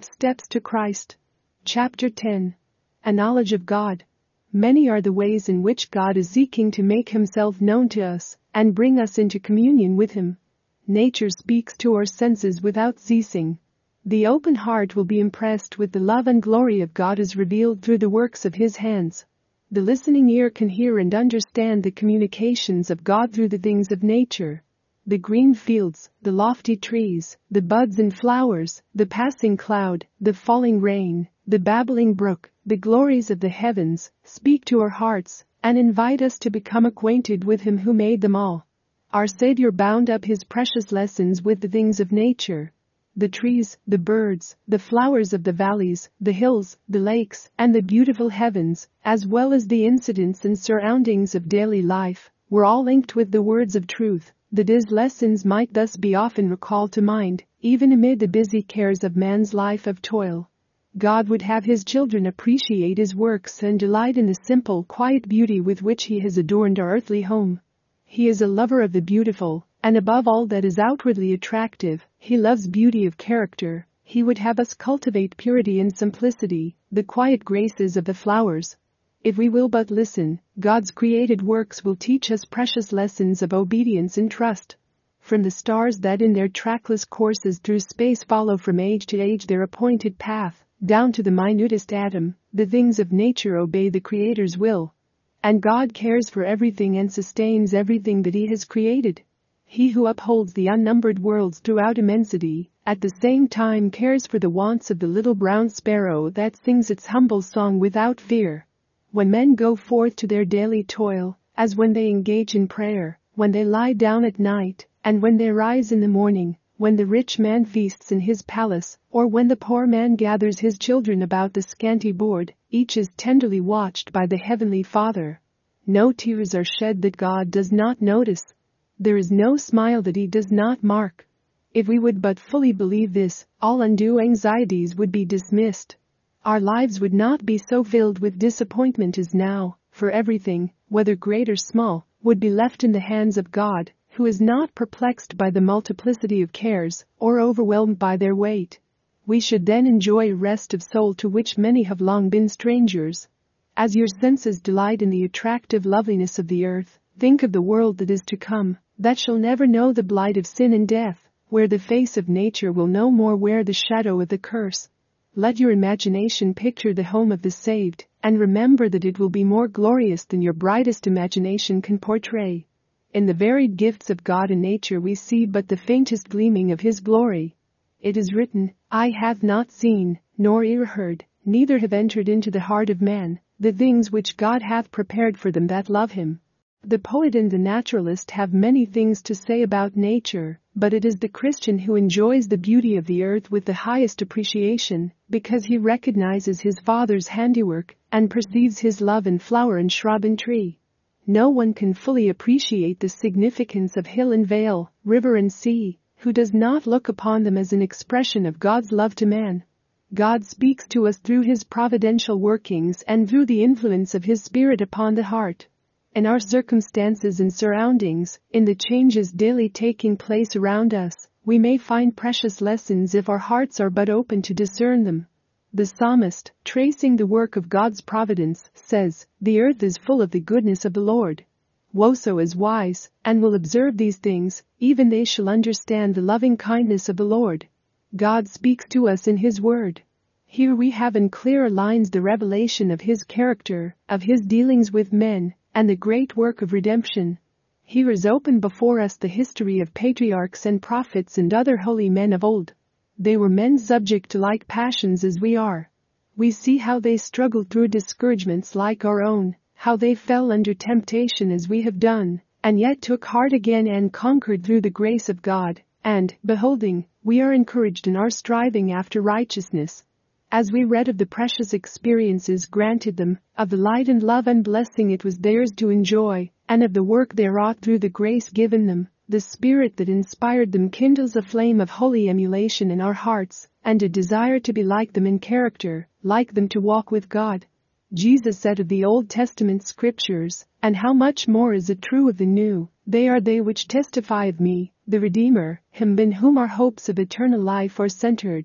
Steps to Christ. Chapter 10. A knowledge of God. Many are the ways in which God is seeking to make himself known to us and bring us into communion with him. Nature speaks to our senses without ceasing. The open heart will be impressed with the love and glory of God as revealed through the works of his hands. The listening ear can hear and understand the communications of God through the things of nature. The green fields, the lofty trees, the buds and flowers, the passing cloud, the falling rain, the babbling brook, the glories of the heavens, speak to our hearts and invite us to become acquainted with him who made them all. Our Savior bound up his precious lessons with the things of nature. The trees, the birds, the flowers of the valleys, the hills, the lakes, and the beautiful heavens, as well as the incidents and surroundings of daily life, were all linked with the words of truth, that his lessons might thus be often recalled to mind, even amid the busy cares of man's life of toil. God would have his children appreciate his works and delight in the simple, quiet beauty with which he has adorned our earthly home. He is a lover of the beautiful, and above all that is outwardly attractive, he loves beauty of character. He would have us cultivate purity and simplicity, the quiet graces of the flowers. If we will but listen, God's created works will teach us precious lessons of obedience and trust. From the stars that in their trackless courses through space follow from age to age their appointed path, down to the minutest atom, the things of nature obey the Creator's will. And God cares for everything and sustains everything that he has created. He who upholds the unnumbered worlds throughout immensity, at the same time cares for the wants of the little brown sparrow that sings its humble song without fear. When men go forth to their daily toil, as when they engage in prayer, when they lie down at night, and when they rise in the morning, when the rich man feasts in his palace, or when the poor man gathers his children about the scanty board, each is tenderly watched by the Heavenly Father. No tears are shed that God does not notice. There is no smile that he does not mark. If we would but fully believe this, all undue anxieties would be dismissed. Our lives would not be so filled with disappointment as now, for everything, whether great or small, would be left in the hands of God, who is not perplexed by the multiplicity of cares, or overwhelmed by their weight. We should then enjoy rest of soul to which many have long been strangers. As your senses delight in the attractive loveliness of the earth, think of the world that is to come, that shall never know the blight of sin and death, where the face of nature will no more wear the shadow of the curse. Let your imagination picture the home of the saved, and remember that it will be more glorious than your brightest imagination can portray. In the varied gifts of God and nature we see but the faintest gleaming of his glory. It is written, "Eye hath not seen, nor ear heard, neither have entered into the heart of man, the things which God hath prepared for them that love him." The poet and the naturalist have many things to say about nature, but it is the Christian who enjoys the beauty of the earth with the highest appreciation, because he recognizes his Father's handiwork and perceives his love in flower and shrub and tree. No one can fully appreciate the significance of hill and vale, river and sea, who does not look upon them as an expression of God's love to man. God speaks to us through his providential workings and through the influence of his Spirit upon the heart. In our circumstances and surroundings, in the changes daily taking place around us, we may find precious lessons if our hearts are but open to discern them. The psalmist, tracing the work of God's providence, says, "The earth is full of the goodness of the Lord. Whoso is wise, and will observe these things, even they shall understand the loving kindness of the Lord." God speaks to us in his word. Here we have in clearer lines the revelation of his character, of his dealings with men, and the great work of redemption. Here is open before us the history of patriarchs and prophets and other holy men of old. They were men subject to like passions as we are. We see how they struggled through discouragements like our own, how they fell under temptation as we have done, and yet took heart again and conquered through the grace of God, and, beholding, we are encouraged in our striving after righteousness. As we read of the precious experiences granted them, of the light and love and blessing it was theirs to enjoy, and of the work they wrought through the grace given them, the Spirit that inspired them kindles a flame of holy emulation in our hearts, and a desire to be like them in character, like them to walk with God. Jesus said of the Old Testament scriptures, "And how much more is it true of the New? They are they which testify of me, the Redeemer, him in whom our hopes of eternal life are centered."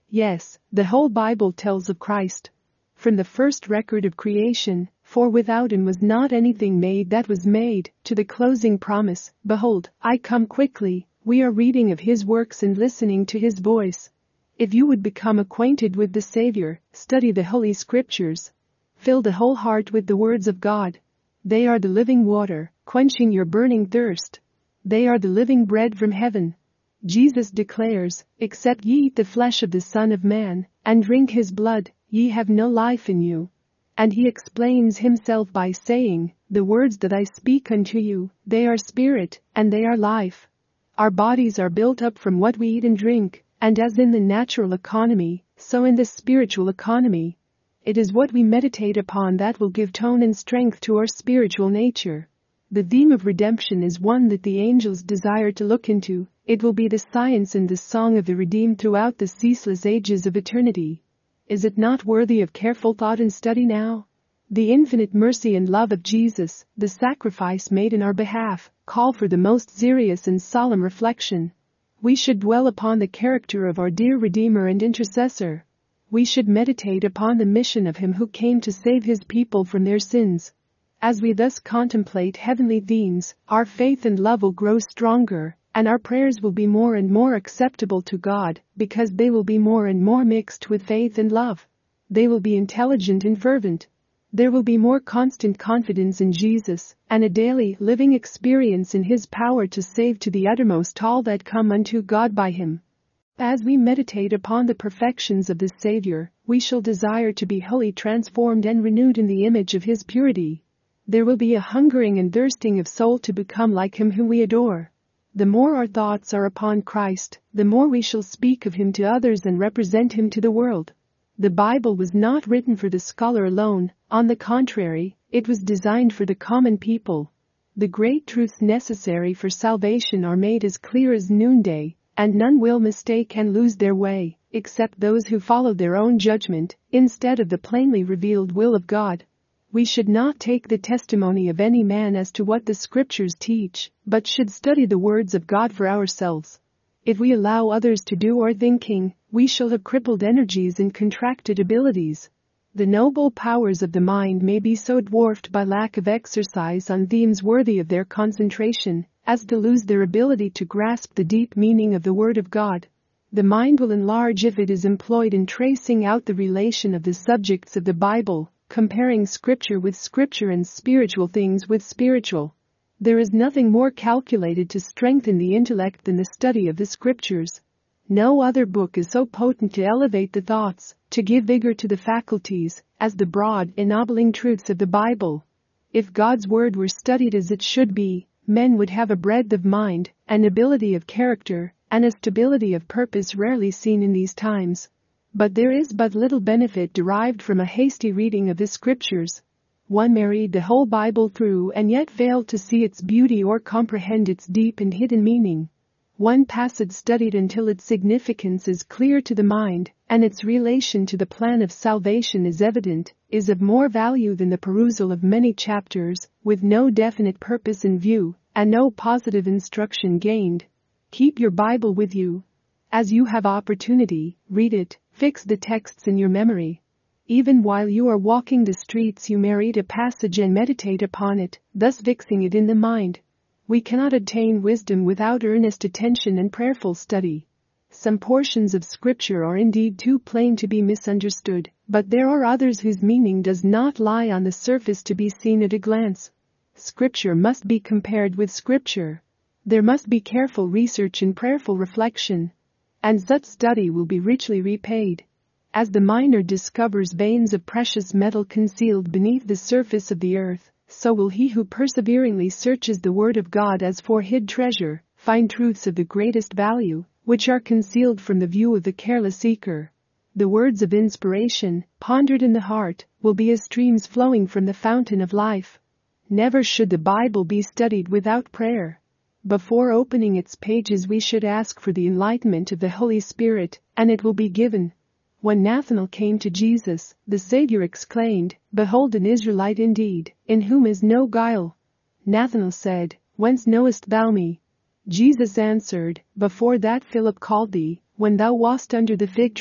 Yes, the whole Bible tells of Christ. From the first record of creation, for without him was not anything made that was made, to the closing promise, behold, I come quickly, we are reading of his works and listening to his voice. If you would become acquainted with the Savior, study the Holy Scriptures. Fill the whole heart with the words of God. They are the living water, quenching your burning thirst. They are the living bread from heaven. Jesus declares, except ye eat the flesh of the Son of Man, and drink his blood, ye have no life in you. And he explains himself by saying, the words that I speak unto you, they are spirit, and they are life. Our bodies are built up from what we eat and drink, and as in the natural economy, so in the spiritual economy. It is what we meditate upon that will give tone and strength to our spiritual nature. The theme of redemption is one that the angels desire to look into. It will be the science and the song of the redeemed throughout the ceaseless ages of eternity. Is it not worthy of careful thought and study now? The infinite mercy and love of Jesus, the sacrifice made in our behalf, call for the most serious and solemn reflection. We should dwell upon the character of our dear Redeemer and Intercessor. We should meditate upon the mission of him who came to save his people from their sins. As we thus contemplate heavenly themes, our faith and love will grow stronger, and our prayers will be more and more acceptable to God, because they will be more and more mixed with faith and love. They will be intelligent and fervent. There will be more constant confidence in Jesus, and a daily living experience in his power to save to the uttermost all that come unto God by him. As we meditate upon the perfections of the Savior, we shall desire to be wholly transformed and renewed in the image of his purity. There will be a hungering and thirsting of soul to become like him whom we adore. The more our thoughts are upon Christ, the more we shall speak of him to others and represent him to the world. The Bible was not written for the scholar alone, on the contrary, it was designed for the common people. The great truths necessary for salvation are made as clear as noonday, and none will mistake and lose their way, except those who follow their own judgment, instead of the plainly revealed will of God. We should not take the testimony of any man as to what the Scriptures teach, but should study the words of God for ourselves. If we allow others to do our thinking, we shall have crippled energies and contracted abilities. The noble powers of the mind may be so dwarfed by lack of exercise on themes worthy of their concentration, as to lose their ability to grasp the deep meaning of the Word of God. The mind will enlarge if it is employed in tracing out the relation of the subjects of the Bible, comparing Scripture with Scripture and spiritual things with spiritual. There is nothing more calculated to strengthen the intellect than the study of the Scriptures. No other book is so potent to elevate the thoughts, to give vigor to the faculties, as the broad, ennobling truths of the Bible. If God's Word were studied as it should be, men would have a breadth of mind, an ability of character, and a stability of purpose rarely seen in these times. But there is but little benefit derived from a hasty reading of the Scriptures. One may read the whole Bible through and yet fail to see its beauty or comprehend its deep and hidden meaning. One passage studied until its significance is clear to the mind, and its relation to the plan of salvation is evident, is of more value than the perusal of many chapters, with no definite purpose in view, and no positive instruction gained. Keep your Bible with you. As you have opportunity, read it, fix the texts in your memory. Even while you are walking the streets you may read a passage and meditate upon it, thus fixing it in the mind. We cannot attain wisdom without earnest attention and prayerful study. Some portions of Scripture are indeed too plain to be misunderstood, but there are others whose meaning does not lie on the surface to be seen at a glance. Scripture must be compared with Scripture. There must be careful research and prayerful reflection, and such study will be richly repaid. As the miner discovers veins of precious metal concealed beneath the surface of the earth, so will he who perseveringly searches the Word of God as for hid treasure, find truths of the greatest value, which are concealed from the view of the careless seeker. The words of inspiration, pondered in the heart, will be as streams flowing from the fountain of life. Never should the Bible be studied without prayer. Before opening its pages we should ask for the enlightenment of the Holy Spirit, and it will be given. When Nathanael came to Jesus, the Savior exclaimed, "Behold an Israelite indeed, in whom is no guile." Nathanael said, "Whence knowest thou me?" Jesus answered, "Before that Philip called thee, when thou wast under the fig tree,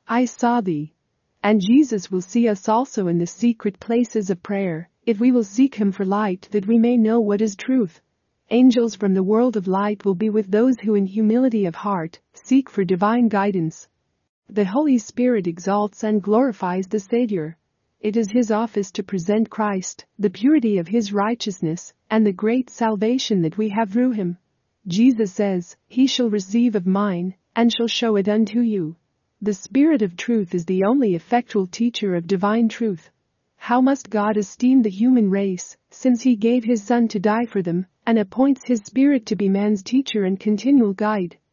I saw thee. And Jesus will see us also in the secret places of prayer, if we will seek him for light that we may know what is truth. Angels from the world of light will be with those who in humility of heart seek for divine guidance. The Holy Spirit exalts and glorifies the Savior. It is his office to present Christ, the purity of his righteousness, and the great salvation that we have through him. Jesus says, "He shall receive of mine, and shall show it unto you." The Spirit of truth is the only effectual teacher of divine truth. How must God esteem the human race, since he gave his Son to die for them, and appoints his Spirit to be man's teacher and continual guide?